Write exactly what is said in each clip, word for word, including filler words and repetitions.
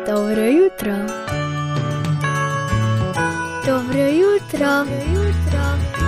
Dobro jutro. Dobro jutro. Dobro jutro.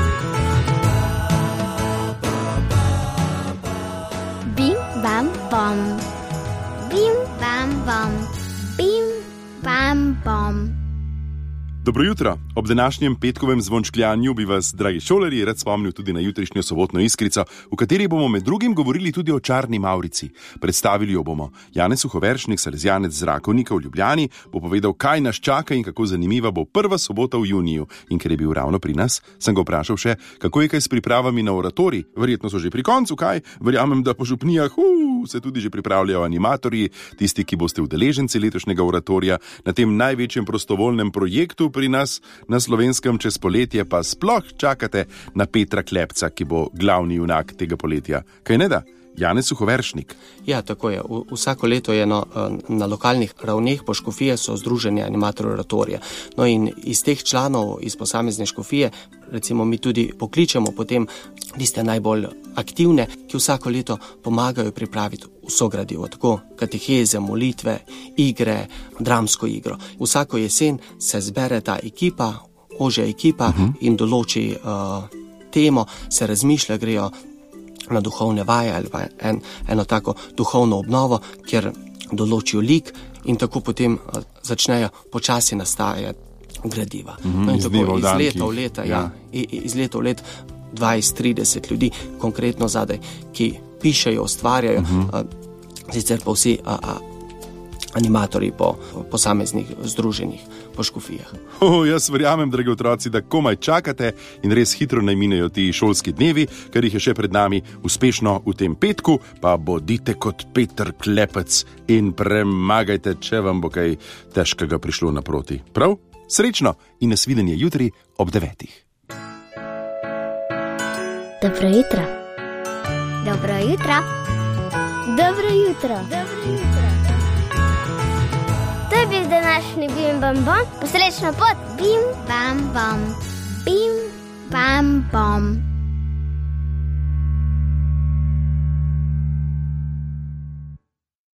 Bim, bam, bom. Bim, bam, bom. Bim, bam, bom. Dobro jutro. Ob današnjem petkovem zvončkljanju bi vas, dragi šolarji, rad spomnil tudi na jutrišnjo sobotno iskrico, v kateri bomo med drugim govorili tudi o čarni Mavrici. Predstavili jo bomo. Janez Suhoveršnik, salezijanec z Rakovnika v Ljubljani, bo povedal, kaj nas čaka in kako zanimiva bo prva sobota v juniju. In ker je bil ravno pri nas, sem ga vprašal še, kako je kaj s pripravami na oratorij. Verjetno so že pri koncu, kaj? Verjamem, da po župnijah uh, se tudi že pripravljajo animatorji, tisti, ki boste udeleženci letošnjega oratorija na tem največjem prostovoljnem projektu pri nas na Slovenskem čez poletje, pa sploh čakate na Petra Klepca, ki bo glavni junak tega poletja. Kaj ne da? Janez Suhoveršnik. Ja, tako je. Vsako leto je no, na lokalnih ravneh po škofije so združenje animatorjev oratorija. No in iz teh članov, iz posamezne škofije, recimo mi tudi pokličemo potem tiste najbolj aktivne, ki vsako leto pomagajo pripraviti vso gradivo, tako kateheze, molitve, igre, dramsko igro. Vsako jesen se zbere ta ekipa, ožja ekipa uh-huh. in določi uh, temo, se razmišlja, grejo na duhovne vaje ali pa en, eno tako duhovno obnovo, kjer določijo lik in tako potem uh, začnejo počasi nastajati gradiva. Mm-hmm, no in iz tako iz danki. leta v leta, ja. Ja, iz leta v let dvajset trideset ljudi konkretno zadaj, ki pišejo, ustvarjajo, mm-hmm. uh, sicer pa vsi uh, uh, animatorji po posameznih združenjih, po škofijah. Oh, jaz verjamem, dragi otroci, da komaj čakate in res hitro naj minejo ti šolski dnevi, ker jih je še pred nami uspešno v tem petku, pa bodite kot Peter Klepec in premagajte, če vam bo kaj težkega prišlo naproti. Prav? Srečno in nasvidenje jutri ob devetih. Dobro jutro. Dobro jutro. Dobro jutro. Dobro jutro. To je bil današnji Bim Bam Bom. Posrečno pot. Bim Bam Bom. Bim Bam Bom.